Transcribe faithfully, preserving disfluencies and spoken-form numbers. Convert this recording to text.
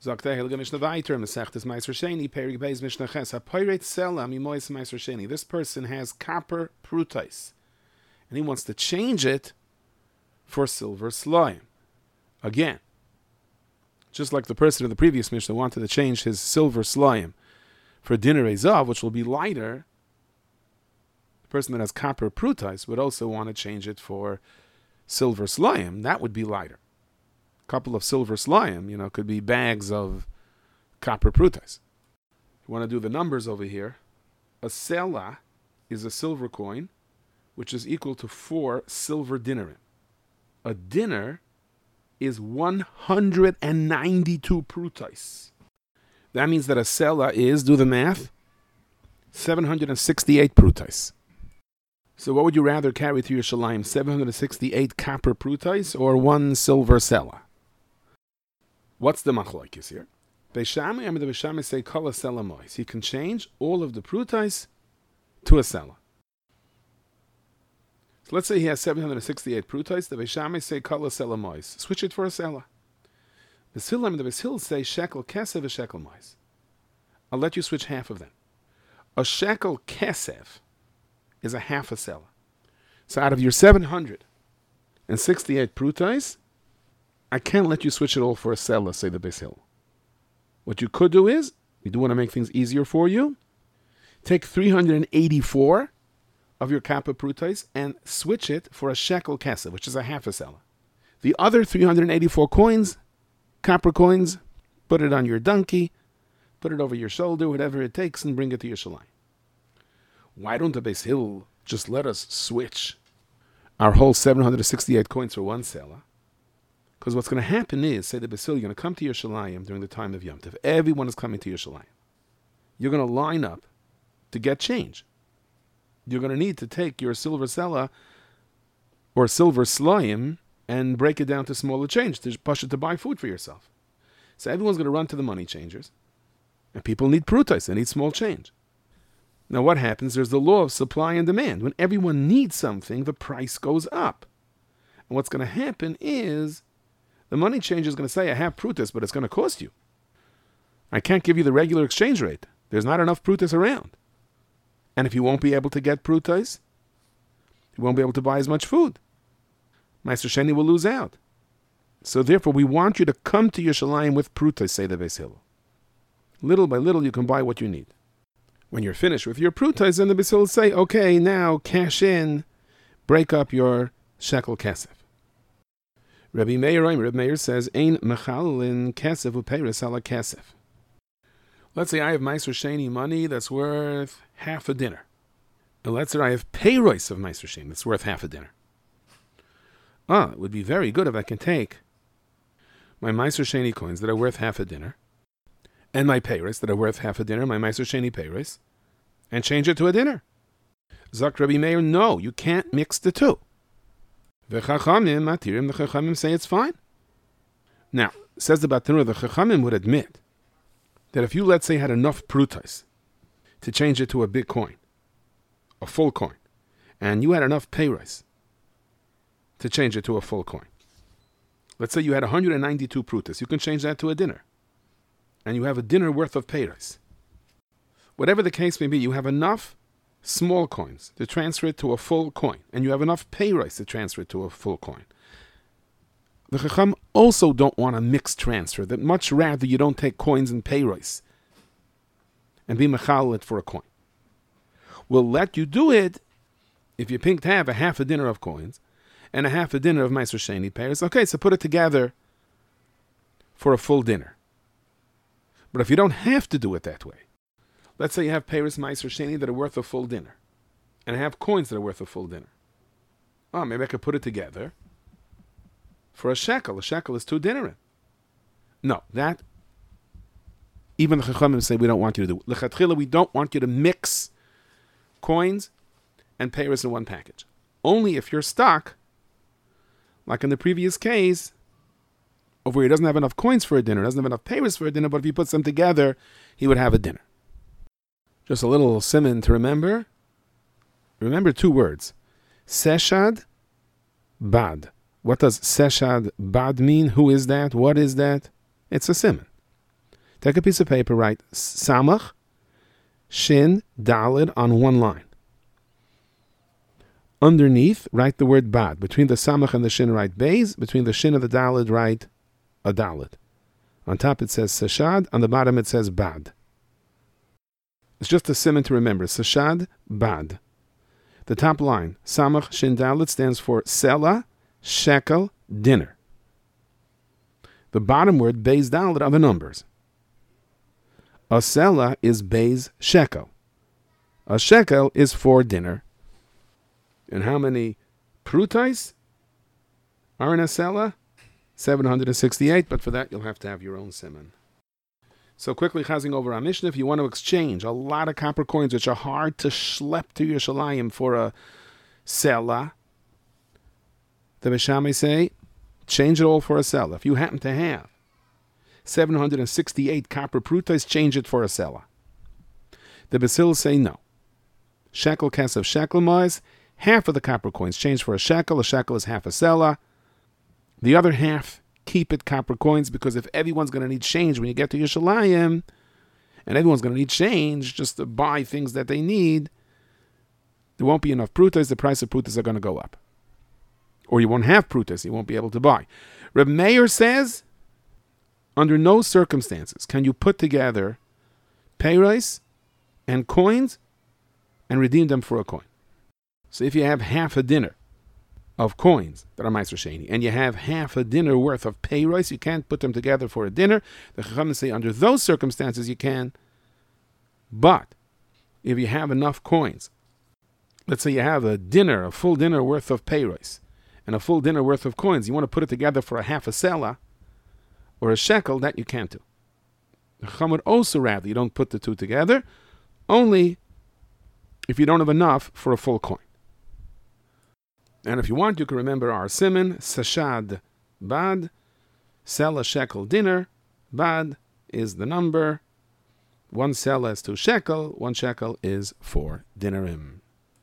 Sagt er, Hilge Mishnah weiter, Masechtes Meiser Sheni, Perig Beis Mishnah Ches, HaPoiret Sela Mimois Meiser Sheni. This person has copper prutais, and he wants to change it for silver slime. Again, just like the person in the previous Mishnah wanted to change his silver slime for dinner ezav, which will be lighter, the person that has copper prutais would also want to change it for silver slime. That would be lighter. A couple of silver slime, you know, could be bags of copper prutais. You want to do the numbers over here. A sela is a silver coin, which is equal to four silver dinarim. A dinner is one hundred ninety-two prutais. That means that a sela is, do the math, seven hundred sixty-eight prutais. So what would you rather carry to your shalayim, seven hundred sixty-eight copper prutais or one silver sela? What's the machlokes here? Beishamai, I mean the Beishamai say kol sela mois. He can change all of the prutais to a sela. So let's say he has seven hundred sixty-eight prutais. The Beishamai say kol sela mois. Switch it for a sela. The Silam and the Beshil say shekel kesef a shekel mois. I'll let you switch half of them. A shekel kesef is a half a sela. So out of your seven hundred sixty-eight prutais, I can't let you switch it all for a sela, say the Beshil. What you could do is, we do want to make things easier for you, take three hundred eighty-four of your kappa prutais and switch it for a shekel kesef, which is a half a sela. The other three hundred eighty-four coins, copper coins, put it on your donkey, put it over your shoulder, whatever it takes, and bring it to your shalayim. Why don't the Beis Hill just let us switch our whole seven hundred sixty-eight coins for one sela? Because what's going to happen is, say the Beis Hill, you're going to come to your shalayim during the time of Yom Tov. Everyone is coming to your shalayim. You're going to line up to get change. You're going to need to take your silver sela or silver slime and break it down to smaller change to push it to buy food for yourself. So everyone's going to run to the money changers. And people need prutais, they need small change. Now what happens? There's the law of supply and demand. When everyone needs something, the price goes up. And what's going to happen is, the money changer is going to say, I have prutais, but it's going to cost you. I can't give you the regular exchange rate. There's not enough prutais around. And if you won't be able to get prutais, you won't be able to buy as much food. Meister Sheni will lose out. So therefore, we want you to come to your shalayim with prutais, say the Beis Hillel. Little by little, you can buy what you need. When you're finished with your prutais, then the Beis Hillel will say, okay, now cash in, break up your shekel kesef. Rabbi Meir, Rabbi Meir says, Ein mechalin kesef u'peiros ala kesef. Let's say I have Meister Sheni money that's worth half a dinner. And let's say I have peiros of Meister Sheni that's worth half a dinner. Ah, it would be very good if I can take my Meister Sheni coins that are worth half a dinner and my peiros that are worth half a dinner, my Meister Sheni peiros, and change it to a dinner. Zak Rabbi Meir, no, you can't mix the two. The Chachamim, Matirim, the Chachamim say it's fine. Now, says the Batanur, the Chachamim would admit that if you, let's say, had enough prutais to change it to a big coin, a full coin, and you had enough peiros to change it to a full coin. Let's say you had one hundred ninety-two prutas. You can change that to a dinner. And you have a dinner worth of peiros. Whatever the case may be, you have enough small coins to transfer it to a full coin. And you have enough peiros to transfer it to a full coin. The Chacham also don't want a mixed transfer. That much rather you don't take coins and peiros and be mechal it for a coin. We'll let you do it if you pick to have a half a dinner of coins and a half a dinner of Meister Sheni peiros. Okay, so put it together for a full dinner. But if you don't have to do it that way, let's say you have peiros Meister Sheni that are worth a full dinner, and I have coins that are worth a full dinner. Oh, maybe I could put it together for a shekel. A shekel is two dinarim. No, that, even the Chachamim say we don't want you to do. L'chatchila, we don't want you to mix coins and peiros in one package. Only if you're stuck, like in the previous case, of where he doesn't have enough coins for a dinner, doesn't have enough peiros for a dinner, but if he puts them together, he would have a dinner. Just a little simon to remember. Remember two words. Seshad, bad. What does seshad bad mean? Who is that? What is that? It's a simon. Take a piece of paper, write Samach, Shin, Dalid on one line. Underneath, write the word Bad. Between the Samach and the Shin, write Beis. Between the Shin and the Dalid, write a Dalid. On top it says Sashad. On the bottom it says Bad. It's just a simon to remember. Sashad, Bad. The top line, Samach, Shin, Dalid, stands for Sela, Shekel, dinner. The bottom word, Beis, Dalid, are the numbers. A Sela is Beis, Shekel. A Shekel is for dinner. And how many prutais are in a Sela? seven hundred sixty-eight, but for that you'll have to have your own simon. So quickly chazing over our Mishnah, if you want to exchange a lot of copper coins which are hard to schlep to Yerushalayim for a Sela, the Beis Shammai say, change it all for a Sela. If you happen to have seven hundred sixty-eight copper prutais, change it for a Sela. The Beis Hillel say no. Shekel kesef shekel mois, half of the copper coins change for a shekel. A shekel is half a Sela. The other half, keep it copper coins, because if everyone's going to need change when you get to Yerushalayim, and everyone's going to need change just to buy things that they need, there won't be enough prutas. The price of prutas are going to go up. Or you won't have prutas. You won't be able to buy. Reb Meir says, under no circumstances can you put together peiros and coins and redeem them for a coin. So if you have half a dinner of coins that are Meiser Sheni, and you have half a dinner worth of peiros, you can't put them together for a dinner. The Chachamim say under those circumstances you can. But if you have enough coins, let's say you have a dinner, a full dinner worth of peiros, and a full dinner worth of coins, you want to put it together for a half a sela or a shekel, that you can't do. The Chacham would also rather you don't put the two together, only if you don't have enough for a full coin. And if you want, you can remember our simon, Sashad, Bad, Sela, shekel, dinner. Bad is the number. One sela is two shekel, one shekel is four dinarim.